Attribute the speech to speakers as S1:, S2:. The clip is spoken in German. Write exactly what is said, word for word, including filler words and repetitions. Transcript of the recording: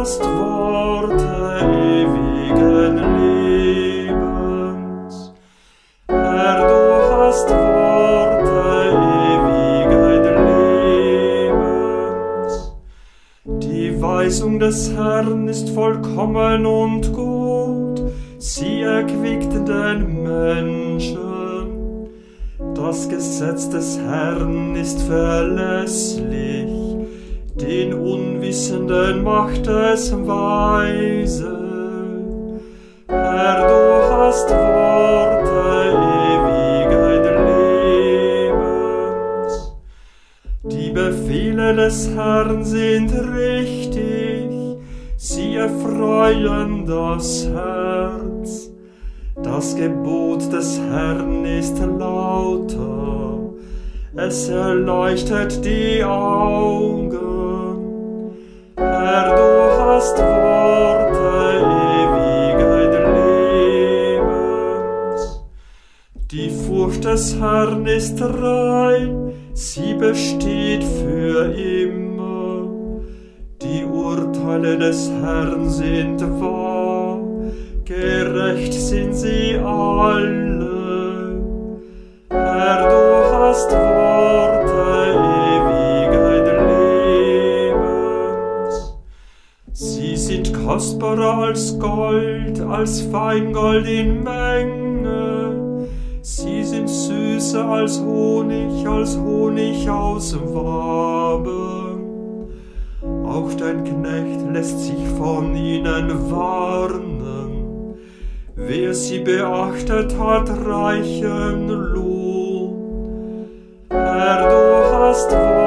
S1: hast Worte ewigen Lebens. Herr, du hast Worte ewigen Lebens. Die Weisung des Herrn ist vollkommen und gut, sie erquickt den Menschen. Das Gesetz des Herrn ist verlässlich, den Unwissenden macht es weise. Herr, du hast Worte ewigen Lebens. Die Befehle des Herrn sind richtig, sie erfreuen das Herz. Das Gebot des Herrn ist lauter, es erleuchtet die Augen. Herr, du hast Worte ewigen Lebens. Die Furcht des Herrn ist rein, sie besteht für immer. Die Urteile des Herrn sind wahr, gerecht sind sie alle. Herr, du hast Worte ewigen Lebens. Sie sind kostbarer als Gold, als Feingold in Menge. Sie sind süßer als Honig, als Honig aus Waben. Auch dein Knecht lässt sich von ihnen warnen. Wer sie beachtet, hat reichen Lohn. Herr, du hast Worte